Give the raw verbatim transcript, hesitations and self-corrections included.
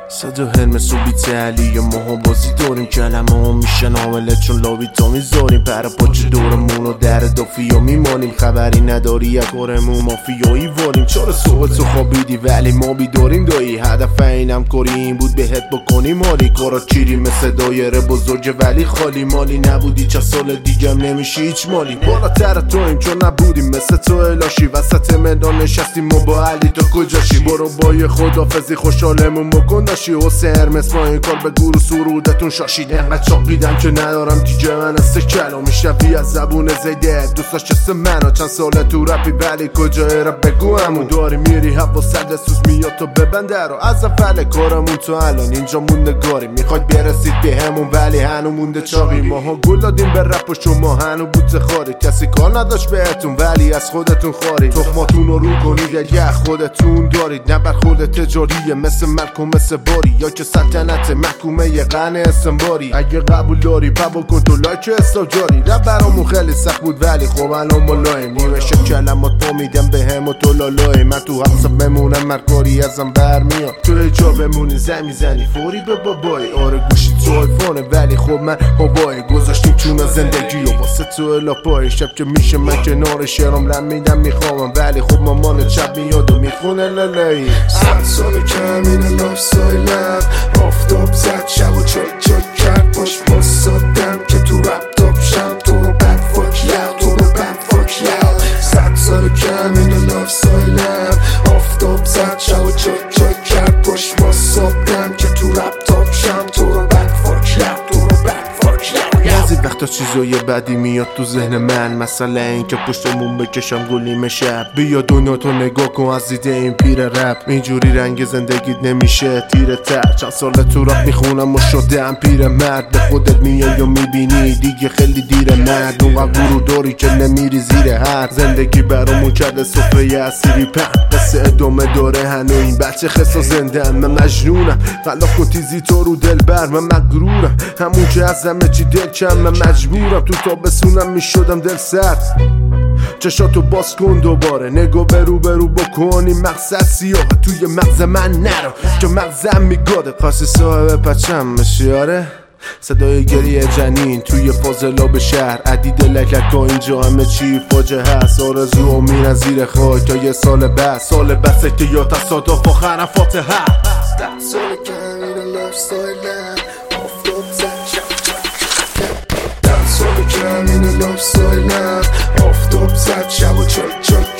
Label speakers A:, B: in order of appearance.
A: صد و هرمس و بیتلی ماها بازی داریم، کلمه ها میشن حامله چون لابی تا میذاریم. پر پاچه دورمون و در دافی ها میمانیم، خبری نداری از کارمون مافیایی واریم. چرا صبح تو خوابیدی ولی ما بیداریم دایی، هدف اینم کاری این بود بهت بکنی مالی. کارا چیری مثل دایره بزرگ ولی خالی، مالی نبودی چه سال دیگم نمیشی هیچ مالی. بالاتر تویم چون نبودیم مثل تو الاشی، وسط میدان نشستیم و با علی تو کجاشی. برو با یه خدافزی خوشحالمون بکن داشی، حسین هرمس با این کار به گور سرودتون شاشید. انقدر چاقیدم که ندارم دیگه من است کلام، میشنوی از زبون زیده دوستاش چست منو. چند ساله تو رپی ولی کجای رپ بگو همون داری میری هوا صد سوز میاد تو ببنده رو. از اول کارمون تو الان اینجا موندگاری، میخواید برسید به همون ولی هنو مونده چاقی. ماها گل دادیم به رپ و شما هنو بوته خاری، کسی کار نداشت بهتون ولی از خودتون خاری. تخماتون رو رو کنید یه خودتون دارید، نه برخورد تجاریه مثل ملک و مثل باری، یا که سلطنت محکومه یه قرن استنباری. اگه قبول داری پا کن تو لایک استاجاری. رب برامون خیلی سخت بود ولی خب الان ما لایم، نیمه شب کلمات پا میدم به هم و تو لالای. من تو حبس بمونم مرکاری ازم برمیاد، تو جا بمونی زن میزنی فوری به بابای. آره گوشی تو آیفونه ولی خب من بابای، گذاشتیم چون زندگی و واسه تو الاپای. شب که میشه من کنار شعرام لم میدم میخوامم ولی خب مامان چپ میاد و میخونه لالایی.
B: صد سال کم این لاف سایلم، آفتاب زد شب و چک چک کرد باش باز سادم که تو رپ تاپ شم. تو رو بد فاک یاو، تو رو بد فاک یاو. صد سال کم این لاف سایلم، آفتاب زد شب و چک چک کرد باش باز سادم که تو رپ تاپ شم. تو رو بد فاک یاو، تو رو بد فاک یاو.
A: بعضی وقتا چیزای بدی میاد تو ذهن من، مثلا این که پشتمون بکشم گلیم شب. بیا دنیا تو نگاه کن از دیده این پیر رپ، اینجوری رنگ زندگیت نمیشه تیره تر. چند سال تو رپ میخونم و شدم پیر مرد، به خودت میای و میبینی دیگه خیلی دیره مرد. اونقدر گروه داری که نمیری زیر هر، زندگی برامون کرده سفره اسیری پهن. قصه ادامه داره هنو این بچه خسا زنده. من مجنونم خلاف کن تیزی تو رو دل بر، من مغرورم همون که از همه چی دل کم. من مجبورم تو تابستونم میشدم دل سرد. چشاتو باز کن دوباره نگاه برو برو بکنی، مقصد سیاه توی مغز من نرو که مغزم میگاده. خواستی صاحب پچم بشی آره، صدای گریه جنین توی فاضلاب شهر. عدید لککا اینجا همه چی فاجعه هست، آرزو و میرن زیر خاک تا یه سال بعد. سال بعد که یا تصادف و خرفات هست.
B: ده سال کم این لاف سایلم، آفتاب زد شب ده سال کم این لاف سایلم، آفتاب زد شب و چک چک